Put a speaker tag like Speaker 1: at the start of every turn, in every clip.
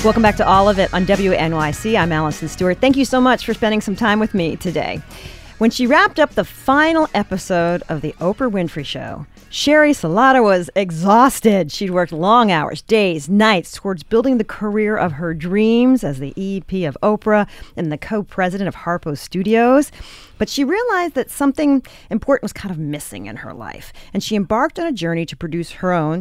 Speaker 1: Welcome back to All of It on WNYC. I'm Allison Stewart. Thank you so much for spending some time with me today. When she wrapped up the final episode of The Oprah Winfrey Show, Sherry Salata was exhausted. She'd worked long hours, days, nights towards building the career of her dreams as the EP of Oprah and the co-president of Harpo Studios. But she realized that something important was kind of missing in her life. And she embarked on a journey to produce her own.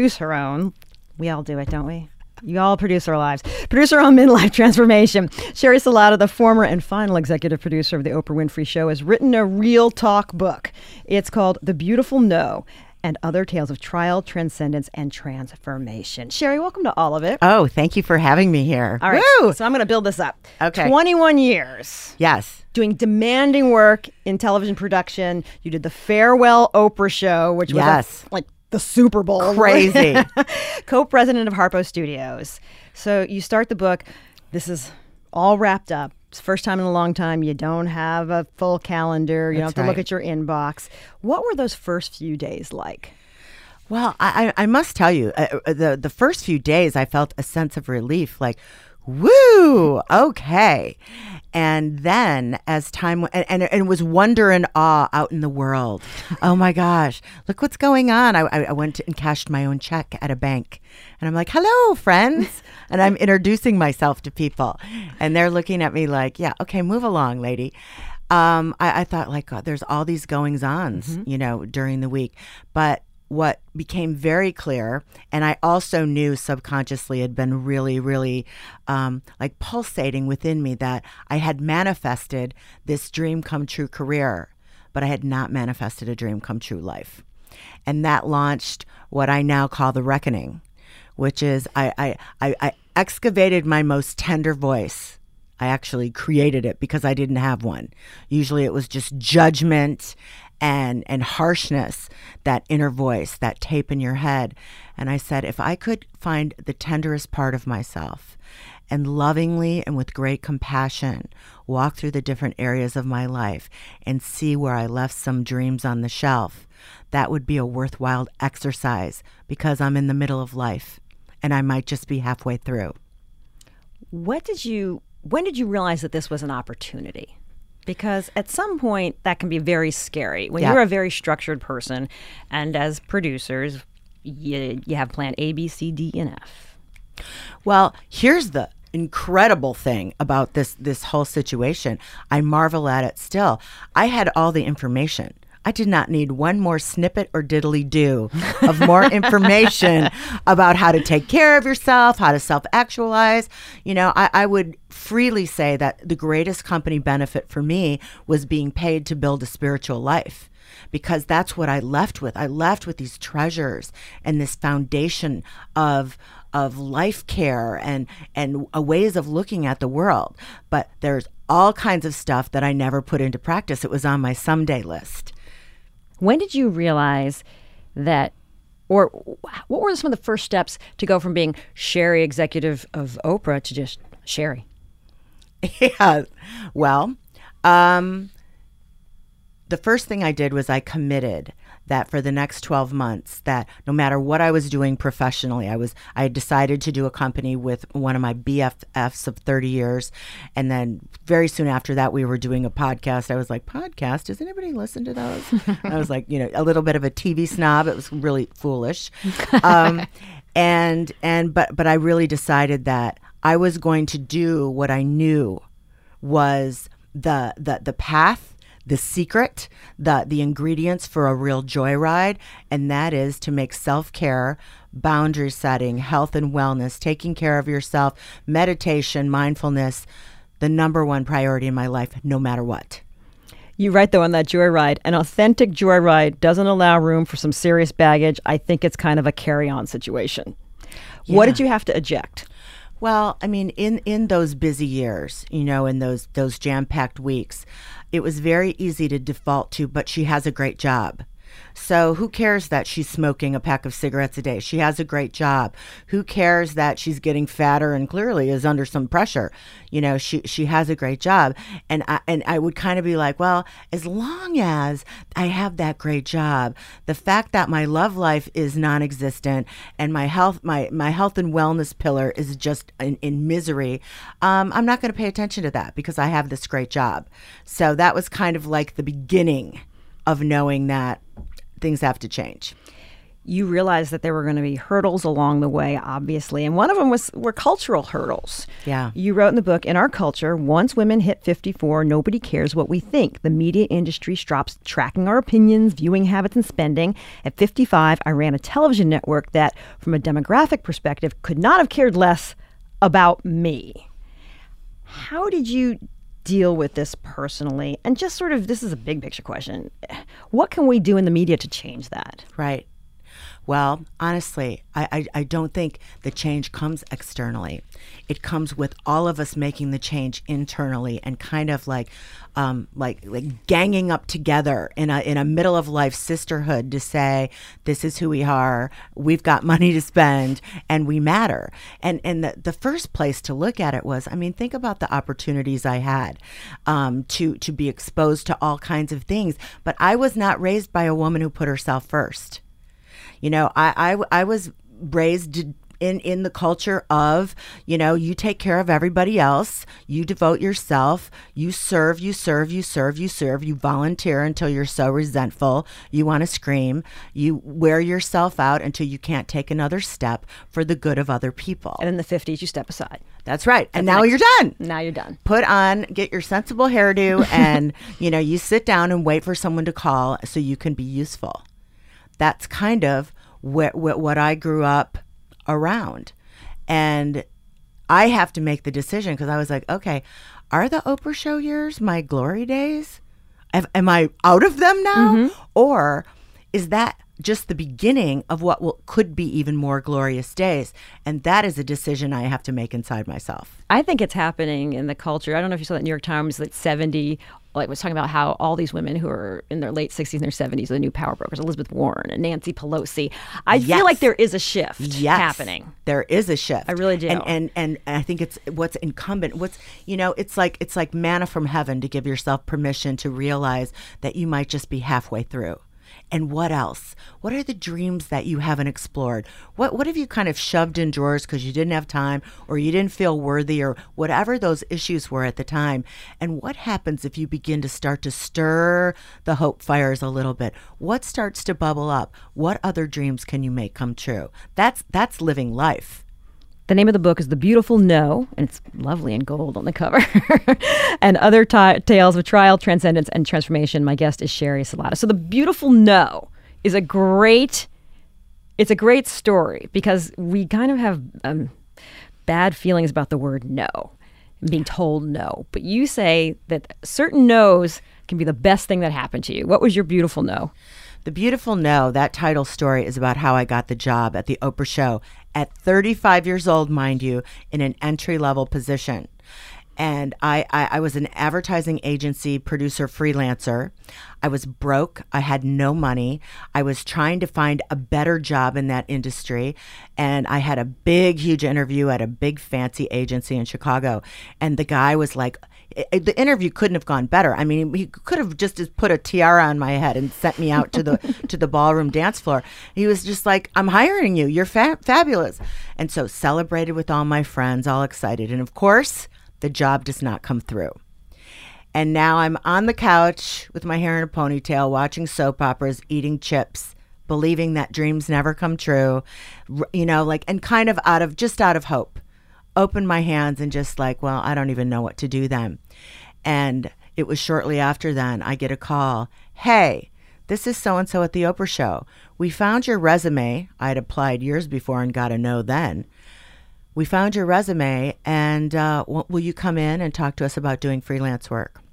Speaker 1: We all do it, don't we? You all produce our lives. Produce our own midlife transformation. Sherry Salata, the former and final executive producer of The Oprah Winfrey Show, has written a real talk book. It's called The Beautiful No and Other Tales of Trial, Transcendence, and Transformation. Sherry, welcome to All of It.
Speaker 2: Oh, thank you for having me here.
Speaker 1: All right,
Speaker 2: Woo!
Speaker 1: So I'm going to build this up.
Speaker 2: Okay.
Speaker 1: 21 years.
Speaker 2: Yes.
Speaker 1: Doing demanding work in television production. You did the Farewell Oprah Show, which was like the Super Bowl.
Speaker 2: Crazy.
Speaker 1: Co-president of Harpo Studios. So you start the book. This is all wrapped up. It's the first time in a long time you don't have a full calendar. You don't have to look at your inbox. What were those first few days like?
Speaker 2: Well, I must tell you, the first few days I felt a sense of relief, like, woo, okay. And then as time and was wonder and awe out in the world. Oh my gosh, look what's going on. I went and cashed my own check at a bank. And I'm like, hello, friends. And I'm introducing myself to people. And they're looking at me like, yeah, okay, move along, lady. I thought, like, God, there's all these goings-ons, during the week. But what became very clear, and I also knew subconsciously had been really, really like pulsating within me, that I had manifested this dream come true career, but I had not manifested a dream come true life. And that launched what I now call the reckoning, which is I excavated my most tender voice. I actually created it because I didn't have one. Usually it was just judgment and harshness, that inner voice, that tape in your head. And I said, if I could find the tenderest part of myself and lovingly and with great compassion walk through the different areas of my life and see where I left some dreams on the shelf, that would be a worthwhile exercise, because I'm in the middle of life and I might just be halfway through.
Speaker 1: When did you realize that this was an opportunity? Because at some point that can be very scary. When you're a very structured person, and as producers, you have plan A, B, C, D, and F.
Speaker 2: Well, here's the incredible thing about this whole situation. I marvel at it still. I had all the information. I did not need one more snippet or diddly-do of more information about how to take care of yourself, how to self-actualize. I would freely say that the greatest company benefit for me was being paid to build a spiritual life, because that's what I left with. I left with these treasures and this foundation of life care and ways of looking at the world. But there's all kinds of stuff that I never put into practice. It was on my someday list.
Speaker 1: When did you realize that, or what were some of the first steps to go from being Sherry, executive of Oprah, to just Sherry?
Speaker 2: Yeah, well, the first thing I did was I committed that for the next 12 months, that no matter what I was doing professionally, I had decided to do a company with one of my BFFs of 30 years. And then very soon after that, we were doing a podcast. I was like, podcast? Does anybody listen to those? I was like, a little bit of a TV snob. It was really foolish. But I really decided that I was going to do what I knew was the path, the secret, the ingredients for a real joyride, and that is to make self-care, boundary setting, health and wellness, taking care of yourself, meditation, mindfulness, the number one priority in my life, no matter what.
Speaker 1: You write, though, on that joyride, an authentic joyride doesn't allow room for some serious baggage. I think it's kind of a carry-on situation. Yeah. What did you have to eject?
Speaker 2: Well, I mean, in those busy years, in those jam-packed weeks, it was very easy to default to, but she has a great job. So who cares that she's smoking a pack of cigarettes a day? She has a great job. Who cares that she's getting fatter and clearly is under some pressure? You know, she has a great job. And I would kind of be like, well, as long as I have that great job, the fact that my love life is non-existent and my health and wellness pillar is just in misery, I'm not going to pay attention to that because I have this great job. So that was kind of like the beginning of knowing that things have to change.
Speaker 1: You realized that there were going to be hurdles along the way, obviously, and one of them were cultural hurdles.
Speaker 2: Yeah.
Speaker 1: You wrote in the book, in our culture, once women hit 54, nobody cares what we think. The media industry stops tracking our opinions, viewing habits, and spending. At 55, I ran a television network that, from a demographic perspective, could not have cared less about me. How did you deal with this personally? And just sort of, this is a big picture question. What can we do in the media to change that?
Speaker 2: Right. Well, honestly, I don't think the change comes externally. It comes with all of us making the change internally and kind of like ganging up together in a middle of life sisterhood to say, this is who we are, we've got money to spend, and we matter. And the first place to look at it was, I mean, think about the opportunities I had to be exposed to all kinds of things. But I was not raised by a woman who put herself first. You know, I was raised in the culture of, you know, you take care of everybody else, you devote yourself, you serve, you volunteer until you're so resentful, you want to scream, you wear yourself out until you can't take another step for the good of other people.
Speaker 1: And in the 50s, you step aside.
Speaker 2: That's right. And now you're done.
Speaker 1: Now you're done.
Speaker 2: Put on, get your sensible hairdo, and, you know, you sit down and wait for someone to call so you can be useful. That's kind of what I grew up around. And I have to make the decision because I was like, okay, are the Oprah Show years my glory days? Am I out of them now? Mm-hmm. Or is that just the beginning of what could be even more glorious days? And that is a decision I have to make inside myself.
Speaker 1: I think it's happening in the culture. I don't know if you saw that New York Times that 70 was talking about how all these women who are in their late 60s and their 70s are the new power brokers, Elizabeth Warren and Nancy Pelosi. I feel like there is a shift happening.
Speaker 2: There is a shift.
Speaker 1: I really do.
Speaker 2: And I think it's what's incumbent. It's like manna from heaven to give yourself permission to realize that you might just be halfway through. And what else? What are the dreams that you haven't explored? What have you kind of shoved in drawers because you didn't have time or you didn't feel worthy or whatever those issues were at the time? And what happens if you begin to start to stir the hope fires a little bit? What starts to bubble up? What other dreams can you make come true? That's living life.
Speaker 1: The name of the book is The Beautiful No, and it's lovely in gold on the cover. And other tales of trial, transcendence, and transformation. My guest is Sherry Salata. So The Beautiful No is a great story because we kind of have bad feelings about the word no, and being told no. But you say that certain no's can be the best thing that happened to you. What was your beautiful no?
Speaker 2: The Beautiful No, that title story is about how I got the job at the Oprah Show at 35 years old, mind you, in an entry-level position. And I was an advertising agency producer freelancer. I was broke. I had no money. I was trying to find a better job in that industry. And I had a big, huge interview at a big fancy agency in Chicago. And the guy was like, the interview couldn't have gone better. I mean, he could have just put a tiara on my head and sent me out to the ballroom dance floor. He was just like, I'm hiring you. You're fabulous. And so celebrated with all my friends, all excited. And of course, the job does not come through. And now I'm on the couch with my hair in a ponytail, watching soap operas, eating chips, believing that dreams never come true, you know, like, and kind of out of hope. Open my hands and just like, well, I don't even know what to do then. And it was shortly after then I get a call. Hey, this is so-and-so at the Oprah Show. We found your resume. I'd applied years before and got a no then. We found your resume and will you come in and talk to us about doing freelance work?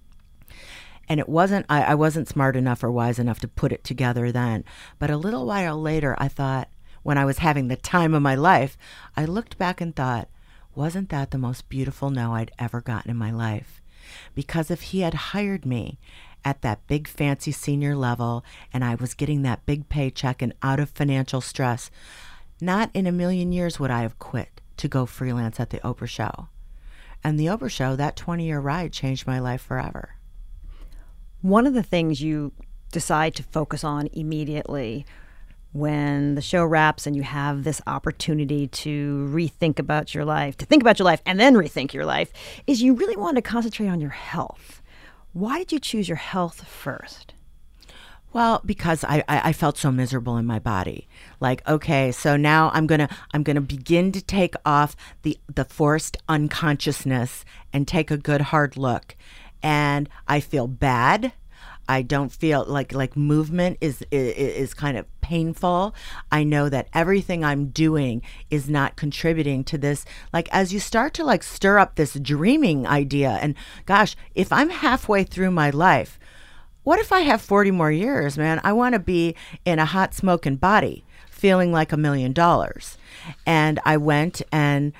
Speaker 2: And it wasn't, I wasn't smart enough or wise enough to put it together then. But a little while later, I thought, when I was having the time of my life, I looked back and thought, wasn't that the most beautiful no I'd ever gotten in my life? Because if he had hired me at that big fancy senior level and I was getting that big paycheck and out of financial stress, not in a million years would I have quit to go freelance at the Oprah Show. And the Oprah Show, that 20-year ride changed my life forever.
Speaker 1: One of the things you decide to focus on immediately when the show wraps and you have this opportunity to rethink about your life, to think about your life and then rethink your life, is you really want to concentrate on your health. Why did you choose your health first?
Speaker 2: Well, because I felt so miserable in my body. Like, okay, so now I'm gonna begin to take off the forced unconsciousness and take a good hard look. And I feel bad. I don't feel like movement is kind of painful. I know that everything I'm doing is not contributing to this. Like, as you start to like stir up this dreaming idea, and gosh, if I'm halfway through my life, what if I have 40 more years, man? I want to be in a hot smoking body, feeling like $1 million. And I went and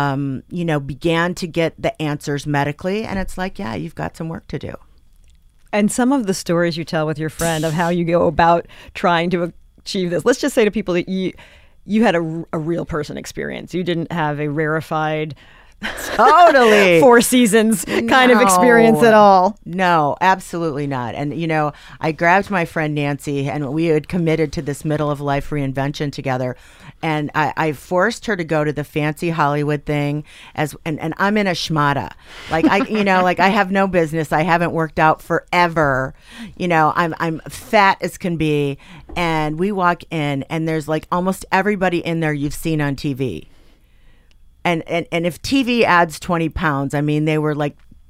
Speaker 2: began to get the answers medically, and it's like, yeah, you've got some work to do.
Speaker 1: And some of the stories you tell with your friend of how you go about trying to achieve this. Let's just say to people that you had a real person experience. You didn't have a rarefied,
Speaker 2: totally
Speaker 1: Four Seasons kind of experience at all.
Speaker 2: No, absolutely not. And, I grabbed my friend Nancy and we had committed to this middle of life reinvention together. And I forced her to go to the fancy Hollywood thing and I'm in a schmata. Like I have no business. I haven't worked out forever. I'm fat as can be. And we walk in and there's like almost everybody in there you've seen on TV. And if TV adds 20 pounds, I mean, they were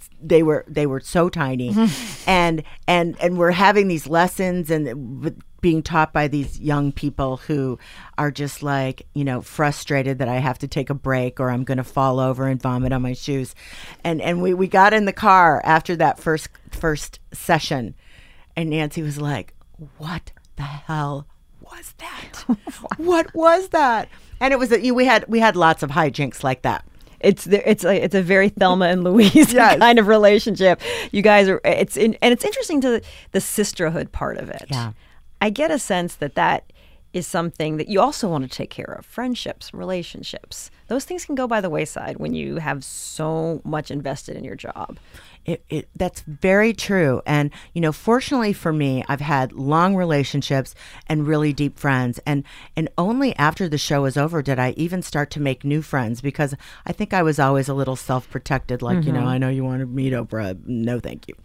Speaker 2: so tiny. Mm-hmm. And we're having these lessons and being taught by these young people who are just like, frustrated that I have to take a break or I'm going to fall over and vomit on my shoes. And we got in the car after that first session and Nancy was like, what the hell was that? What was that? And it was we had lots of hijinks like that.
Speaker 1: It's a very Thelma and Louise
Speaker 2: yes.
Speaker 1: kind of relationship. You guys are it's interesting to the sisterhood part of it.
Speaker 2: Yeah.
Speaker 1: I get a sense that is something that you also want to take care of. Friendships, relationships. Those things can go by the wayside when you have so much invested in your job.
Speaker 2: That's very true. And, fortunately for me, I've had long relationships and really deep friends. And only after the show was over did I even start to make new friends because I think I was always a little self-protected. Like,
Speaker 1: mm-hmm.
Speaker 2: I know you want to meet Oprah. No, thank you.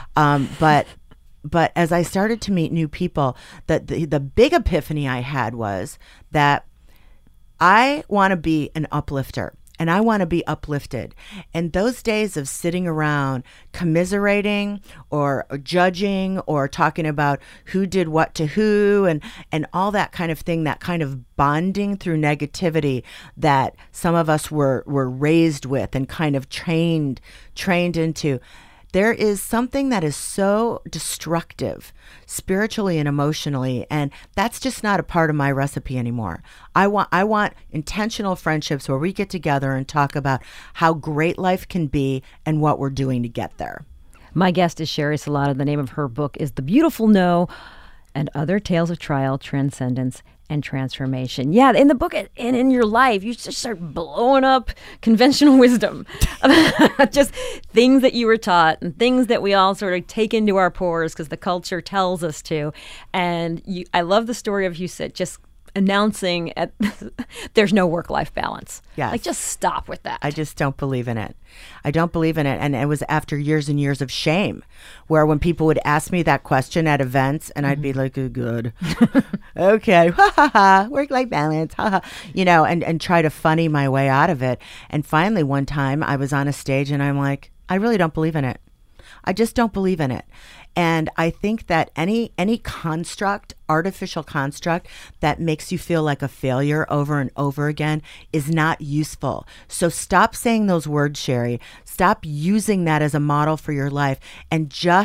Speaker 2: But as I started to meet new people, the big epiphany I had was that I want to be an uplifter. And I want to be uplifted. And those days of sitting around commiserating or judging or talking about who did what to who and all that kind of thing, that kind of bonding through negativity that some of us were raised with and kind of trained into. There is something that is so destructive spiritually and emotionally, and that's just not a part of my recipe anymore. I want intentional friendships where we get together and talk about how great life can be and what we're doing to get there.
Speaker 1: My guest is Sherry Salata. The name of her book is The Beautiful No and Other Tales of Trial, Transcendence, and Transformation. Yeah, in the book and in your life, you just start blowing up conventional wisdom. Just things that you were taught and things that we all sort of take into our pores because the culture tells us to. And I love the story of you said just announcing there's no work-life balance.
Speaker 2: Yes.
Speaker 1: Like, just stop with that.
Speaker 2: I just don't believe in it. I don't believe in it. And it was after years and years of shame where when people would ask me that question at events and I'd be like, oh, good. Okay. Ha ha ha. Work-life balance. Ha ha. And try to funny my way out of it. And finally, one time I was on a stage and I'm like, I really don't believe in it. I just don't believe in it. And I think that any construct, artificial construct that makes you feel like a failure over and over again is not useful. So stop saying those words, Sherry. Stop using that as a model for your life and just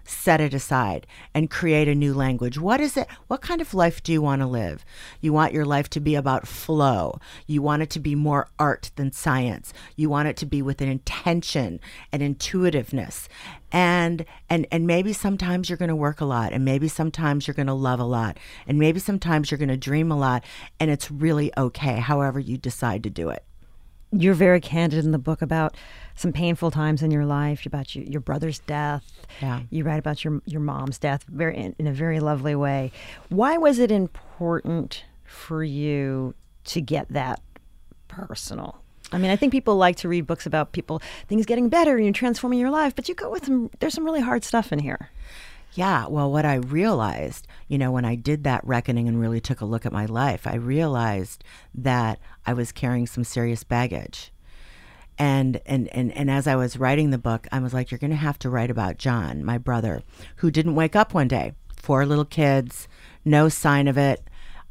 Speaker 2: set it aside and create a new language. What is it? What kind of life do you want to live? You want your life to be about flow. You want it to be more art than science. You want it to be with an intention and intuitiveness. And maybe sometimes you're going to work a lot, and maybe sometimes you're going to love a lot, and maybe sometimes you're going to dream a lot, and it's really okay, however you decide to do it.
Speaker 1: You're very candid in the book about some painful times in your life, about your brother's death.
Speaker 2: Yeah.
Speaker 1: You write about your mom's death in a very lovely way. Why was it important for you to get that personal? I mean, I think people like to read books about things getting better and you're transforming your life, but you go with there's some really hard stuff in here.
Speaker 2: Yeah, well, what I realized, when I did that reckoning and really took a look at my life, I realized that I was carrying some serious baggage. And as I was writing the book, I was like, you're going to have to write about John, my brother, who didn't wake up one day. 4 little kids, no sign of it.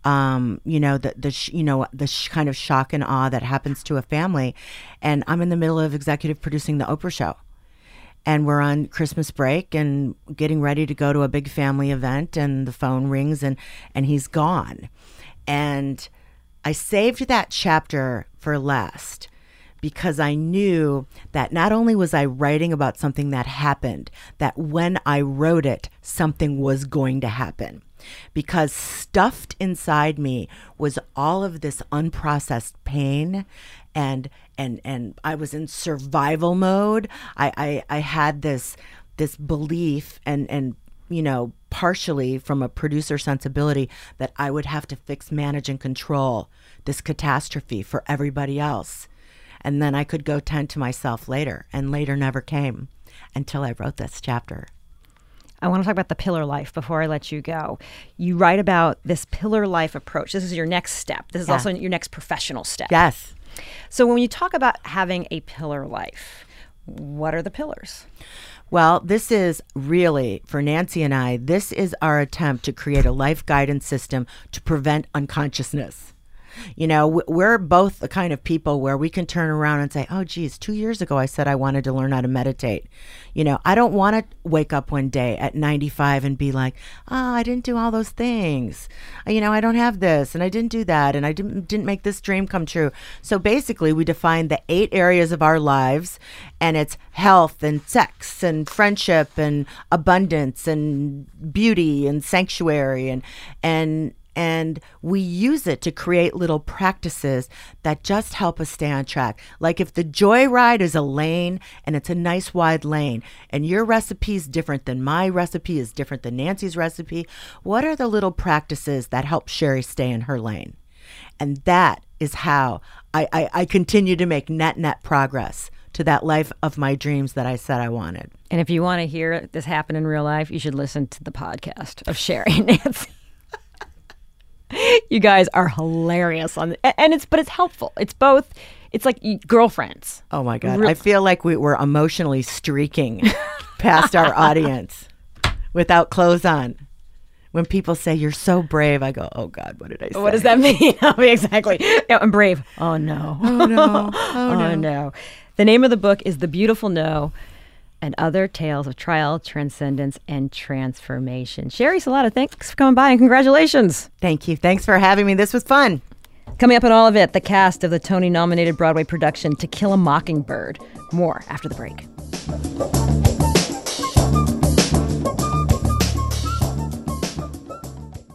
Speaker 2: The kind of shock and awe that happens to a family. And I'm in the middle of executive producing the Oprah show. And we're on Christmas break and getting ready to go to a big family event, and the phone rings and he's gone. And I saved that chapter for last because I knew that not only was I writing about something that happened, that when I wrote it, something was going to happen. Because stuffed inside me was all of this unprocessed pain, and I was in survival mode. I had this belief and partially from a producer sensibility that I would have to fix, manage, and control this catastrophe for everybody else. And then I could go tend to myself later, and later never came until I wrote this chapter.
Speaker 1: I want to talk about the pillar life before I let you go. You write about this pillar life approach. This is your next step. This is also your next professional step.
Speaker 2: Yes.
Speaker 1: So when you talk about having a pillar life, what are the pillars?
Speaker 2: Well, this is really, for Nancy and I, this is our attempt to create a life guidance system to prevent unconsciousness. We're both the kind of people where we can turn around and say, oh, geez, 2 years ago, I said I wanted to learn how to meditate. I don't want to wake up one day at 95 and be like, oh, I didn't do all those things. I don't have this and I didn't do that and I didn't make this dream come true. So basically, we define the 8 areas of our lives, and it's health and sex and friendship and abundance and beauty and sanctuary and we use it to create little practices that just help us stay on track. Like if the joyride is a lane and it's a nice wide lane and your recipe is different than my recipe is different than Nancy's recipe, what are the little practices that help Sherry stay in her lane? And that is how I continue to make net progress to that life of my dreams that I said I wanted.
Speaker 1: And if you want to hear this happen in real life, you should listen to the podcast of Sherry and Nancy. You guys are hilarious but it's helpful. It's like girlfriends.
Speaker 2: Oh my God. I feel like we were emotionally streaking past our audience without clothes on. When people say you're so brave, I go, oh God, what did I say?
Speaker 1: What does that mean? Exactly. Yeah, I'm brave. Oh no.
Speaker 2: Oh no. Oh
Speaker 1: no. The name of the book is The Beautiful No and Other Tales of Trial, Transcendence, and Transformation. Sherry Salata, thanks for coming by and congratulations.
Speaker 2: Thank you. Thanks for having me. This was fun.
Speaker 1: Coming up in all of it, the cast of the Tony-nominated Broadway production To Kill a Mockingbird. More after the break.